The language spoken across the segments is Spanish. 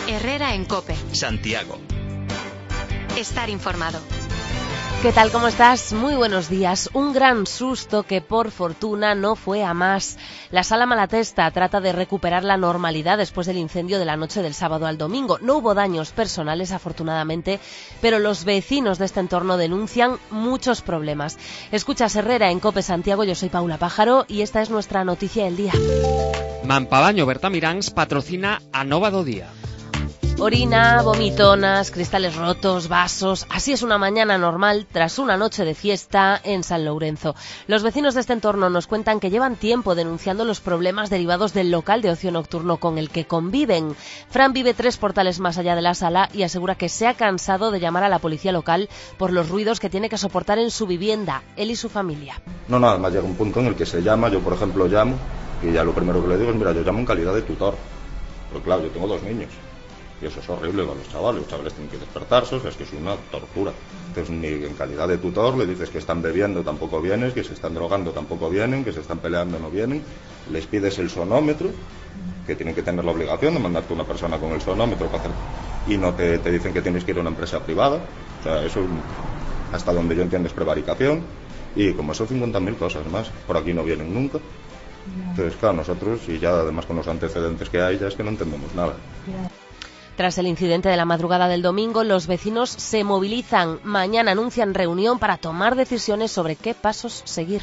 Herrera en COPE. Santiago. Estar informado. ¿Qué tal? ¿Cómo estás? Muy buenos días. Un gran susto que por fortuna no fue a más. La Sala Malatesta trata de recuperar la normalidad después del incendio de la noche del sábado al domingo. No hubo daños personales, afortunadamente, pero los vecinos de este entorno denuncian muchos problemas. Escuchas Herrera en COPE Santiago, yo soy Paula Pájaro y esta es nuestra noticia del día. Mampabaño Bertamiráns patrocina a Nova do Día. Orina, vomitonas, cristales rotos, vasos... Así es una mañana normal tras una noche de fiesta en San Lourenzo. Los vecinos de este entorno nos cuentan que llevan tiempo denunciando los problemas derivados del local de ocio nocturno con el que conviven. Fran vive 3 portales más allá de la sala y asegura que se ha cansado de llamar a la policía local por los ruidos que tiene que soportar en su vivienda, él y su familia. No, nada más llega un punto en el que se llama, yo por ejemplo llamo, y ya lo primero que le digo es, mira, yo llamo en calidad de tutor. Pero claro, yo tengo 2 niños. Y eso es horrible para los chavales tienen que despertarse, o sea, es que es una tortura. Entonces, ni en calidad de tutor le dices que están bebiendo, tampoco vienes, que se están drogando, tampoco vienen, que se están peleando, no vienen. Les pides el sonómetro, que tienen que tener la obligación de mandarte una persona con el sonómetro para hacer, y no te dicen que tienes que ir a una empresa privada. O sea, eso, hasta donde yo entiendo, es prevaricación. Y como eso, 50.000 cosas más. Por aquí no vienen nunca. Entonces, claro, nosotros, y ya además con los antecedentes que hay, ya es que no entendemos nada. Tras el incidente de la madrugada del domingo, los vecinos se movilizan. Mañana anuncian reunión para tomar decisiones sobre qué pasos seguir.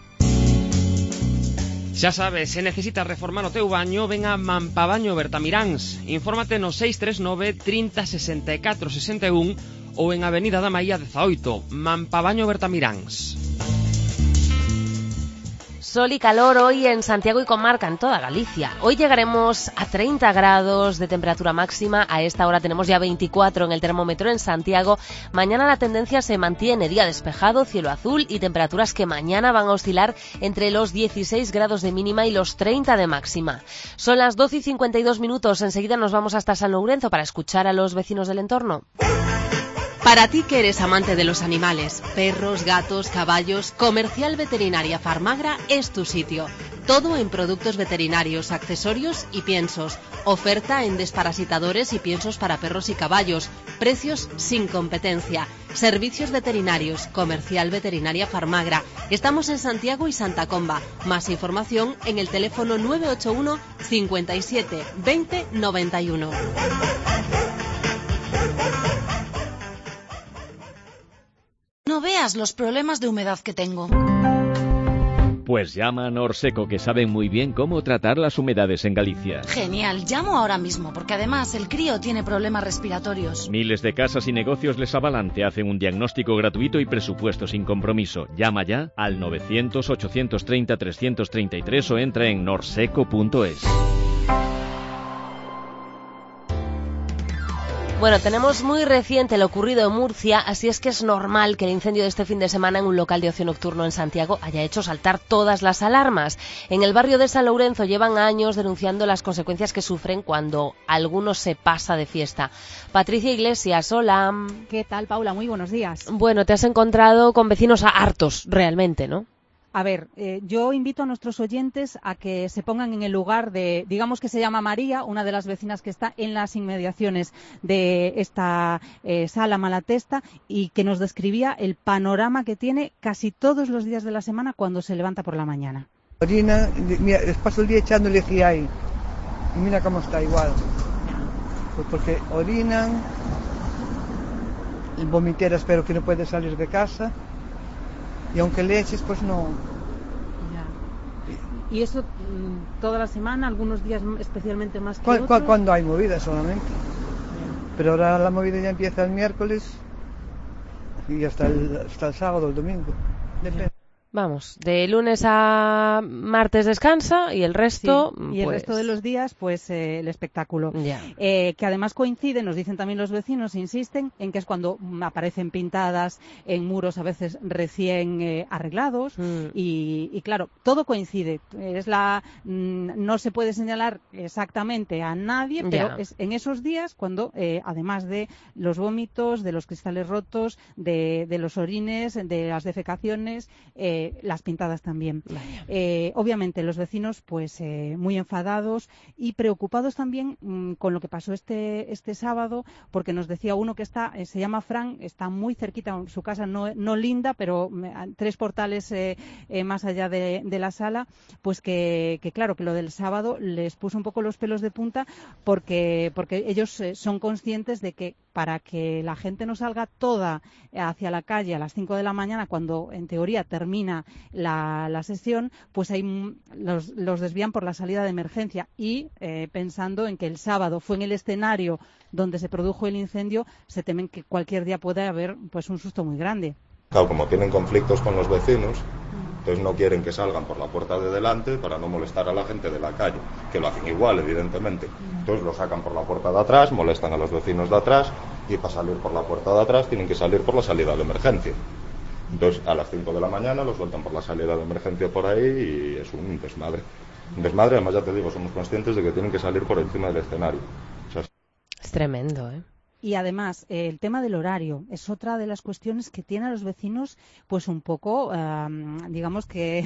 Xa sabes, se necesitas reformar o teu baño, ven a Mampabaño Bertamiráns. Infórmate no 639 30 64 61 ou en Avenida da Maía 18, Mampabaño Bertamiráns. Sol y calor hoy en Santiago y comarca, en toda Galicia. Hoy llegaremos a 30 grados de temperatura máxima. A esta hora tenemos ya 24 en el termómetro en Santiago. Mañana la tendencia se mantiene, día despejado, cielo azul y temperaturas que mañana van a oscilar entre los 16 grados de mínima y los 30 de máxima. Son las 12:52. Enseguida nos vamos hasta San Lourenzo para escuchar a los vecinos del entorno. Para ti que eres amante de los animales, perros, gatos, caballos, Comercial Veterinaria Farmagra es tu sitio. Todo en productos veterinarios, accesorios y piensos. Oferta en desparasitadores y piensos para perros y caballos. Precios sin competencia. Servicios veterinarios. Comercial Veterinaria Farmagra. Estamos en Santiago y Santa Comba. Más información en el teléfono 981 57 20 91. No veas los problemas de humedad que tengo. Pues llama a Norseco, que saben muy bien cómo tratar las humedades en Galicia. Genial, llamo ahora mismo, porque además el crío tiene problemas respiratorios. Miles de casas y negocios les avalan, te hacen un diagnóstico gratuito y presupuesto sin compromiso. Llama ya al 900-830-333 o entra en norseco.es. Bueno, tenemos muy reciente lo ocurrido en Murcia, así es que es normal que el incendio de este fin de semana en un local de ocio nocturno en Santiago haya hecho saltar todas las alarmas. En el barrio de San Lourenzo llevan años denunciando las consecuencias que sufren cuando alguno se pasa de fiesta. Patricia Iglesias, hola. ¿Qué tal, Paula? Muy buenos días. Bueno, te has encontrado con vecinos hartos, realmente, ¿no? A ver, yo invito a nuestros oyentes a que se pongan en el lugar de, digamos que se llama María, una de las vecinas que está en las inmediaciones de esta sala Malatesta y que nos describía el panorama que tiene casi todos los días de la semana cuando se levanta por la mañana. Orina, mira, les paso el día echándole lejía ahí y mira cómo está igual. Pues porque orinan, el vomitera espero que no puede salir de casa. Y aunque le eches, pues no. Ya. ¿Y eso toda la semana, algunos días especialmente más que otros? Cuando hay movida solamente. Pero ahora la movida ya empieza el miércoles y hasta el sábado, el domingo. Depende. Vamos, de lunes a martes descansa y el resto... Sí, y el resto de los días, pues el espectáculo. Yeah. Que además coincide, nos dicen también los vecinos, insisten, en que es cuando aparecen pintadas en muros a veces recién arreglados y claro, todo coincide. No se puede señalar exactamente a nadie, pero es en esos días cuando, además de los vómitos, de los cristales rotos, de los orines, de las defecaciones... las pintadas también. Obviamente los vecinos pues muy enfadados y preocupados también con lo que pasó este sábado, porque nos decía uno que se llama Fran, está muy cerquita, su casa no linda, pero 3 portales más allá de la sala, pues que claro, que lo del sábado les puso un poco los pelos de punta, porque ellos son conscientes de que para que la gente no salga toda hacia la calle a las 5 de la mañana, cuando en teoría termina la sesión, pues ahí los desvían por la salida de emergencia y pensando en que el sábado fue en el escenario donde se produjo el incendio, se temen que cualquier día pueda haber pues un susto muy grande. Claro, como tienen conflictos con los vecinos, entonces no quieren que salgan por la puerta de delante para no molestar a la gente de la calle, que lo hacen igual, evidentemente. Entonces lo sacan por la puerta de atrás, molestan a los vecinos de atrás, y para salir por la puerta de atrás tienen que salir por la salida de emergencia. Entonces a las 5 de la mañana los sueltan por la salida de emergencia por ahí y es un desmadre. Un desmadre, además ya te digo, somos conscientes de que tienen que salir por encima del escenario. O sea, es tremendo, ¿eh? Y además, el tema del horario es otra de las cuestiones que tiene a los vecinos pues un poco, digamos que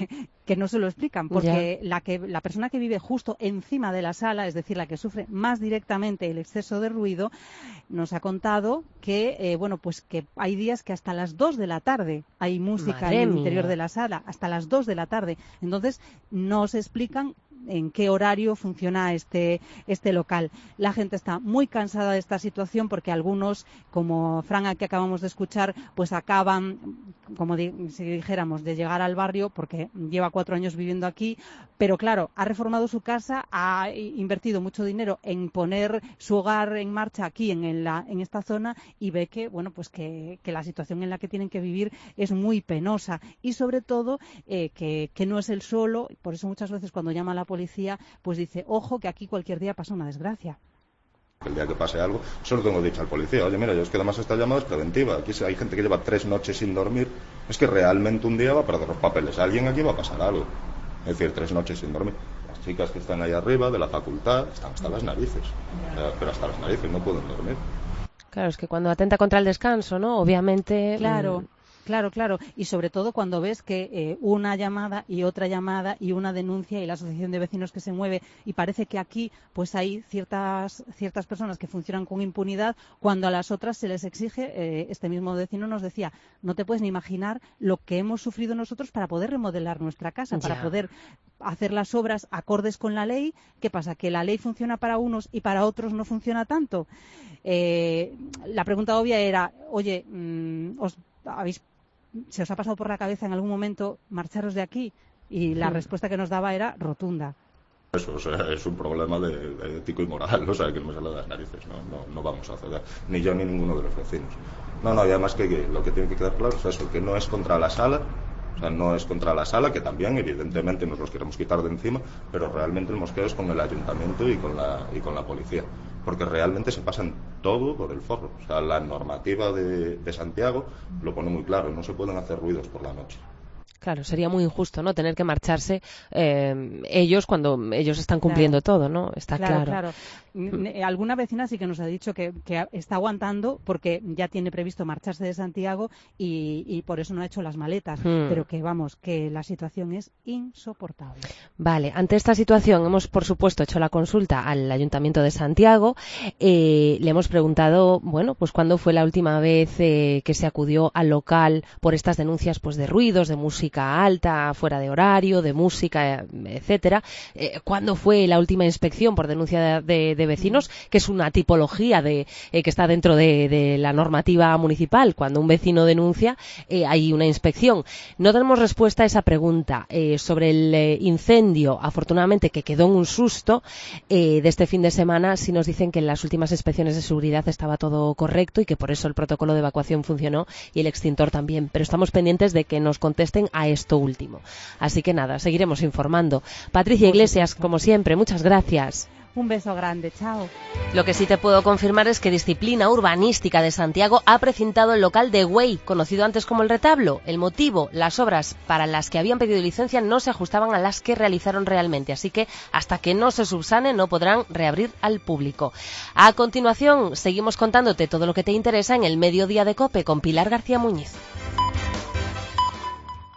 no se lo explican, porque la persona que vive justo encima de la sala, es decir, la que sufre más directamente el exceso de ruido, nos ha contado que, pues que hay días que hasta las 2 de la tarde hay música en el interior de la sala, hasta las 2 de la tarde. Entonces, no se explican en qué horario funciona este local. La gente está muy cansada de esta situación porque algunos, como Fran que acabamos de escuchar, pues acaban, como si dijéramos, de llegar al barrio porque lleva 4 años viviendo aquí, pero claro, ha reformado su casa, ha invertido mucho dinero en poner su hogar en marcha aquí en esta zona y ve que, pues que la situación en la que tienen que vivir es muy penosa y sobre todo que no es el solo. Por eso muchas veces cuando llama a la policía pues dice, ojo que aquí cualquier día pasa una desgracia. El día que pase algo, solo tengo dicho al policía, oye mira, yo es que además esta llamada es preventiva, aquí hay gente que lleva 3 noches sin dormir, es que realmente un día va a perder los papeles, a alguien aquí va a pasar algo, es decir, 3 noches sin dormir. Las chicas que están ahí arriba de la facultad están hasta las narices, pero hasta las narices no pueden dormir. Claro, es que cuando atenta contra el descanso, ¿no? Obviamente... Claro. Claro, y sobre todo cuando ves que una llamada y otra llamada y una denuncia y la asociación de vecinos que se mueve y parece que aquí pues hay ciertas personas que funcionan con impunidad cuando a las otras se les exige, este mismo vecino nos decía, no te puedes ni imaginar lo que hemos sufrido nosotros para poder remodelar nuestra casa, para poder hacer las obras acordes con la ley. ¿Qué pasa? ¿Que la ley funciona para unos y para otros no funciona tanto? La pregunta obvia era, oye, ¿se os ha pasado por la cabeza en algún momento marcharos de aquí? Y la respuesta que nos daba era rotunda. Eso, o sea, es un problema de ético y moral, o sea, que no me sale de las narices, no vamos a ceder, ni yo ni ninguno de los vecinos. Y además que lo que tiene que quedar claro es eso, que no es contra la sala, o sea, no es contra la sala, que también evidentemente nos los queremos quitar de encima, pero realmente el mosqueo es con el ayuntamiento y con la policía, porque realmente se pasan todo por el forro. O sea, la normativa de Santiago lo pone muy claro, no se pueden hacer ruidos por la noche. Claro, sería muy injusto, ¿no? Tener que marcharse ellos cuando ellos están cumpliendo todo, ¿no? Está claro. Claro. Alguna vecina sí que nos ha dicho que está aguantando porque ya tiene previsto marcharse de Santiago y por eso no ha hecho las maletas. Pero que la situación es insoportable. Vale, ante esta situación hemos, por supuesto, hecho la consulta al Ayuntamiento de Santiago. Le hemos preguntado, pues cuándo fue la última vez que se acudió al local por estas denuncias pues de ruidos, de música alta, fuera de horario, de música, etcétera. ¿Cuándo fue la última inspección por denuncia de vecinos? Que es una tipología que está dentro de la normativa municipal. Cuando un vecino denuncia, hay una inspección. No tenemos respuesta a esa pregunta. Sobre el incendio, afortunadamente, que quedó en un susto de este fin de semana, sí nos dicen que en las últimas inspecciones de seguridad estaba todo correcto y que por eso el protocolo de evacuación funcionó y el extintor también. Pero estamos pendientes de que nos contesten a esto último. Así que nada, seguiremos informando. Patricia Iglesias, como siempre, muchas gracias. Un beso grande, chao. Lo que sí te puedo confirmar es que Disciplina Urbanística de Santiago ha precintado el local de Güey, conocido antes como El Retablo. El motivo, las obras para las que habían pedido licencia no se ajustaban a las que realizaron realmente, así que hasta que no se subsane no podrán reabrir al público. A continuación, seguimos contándote todo lo que te interesa en el Mediodía de COPE con Pilar García Muñiz.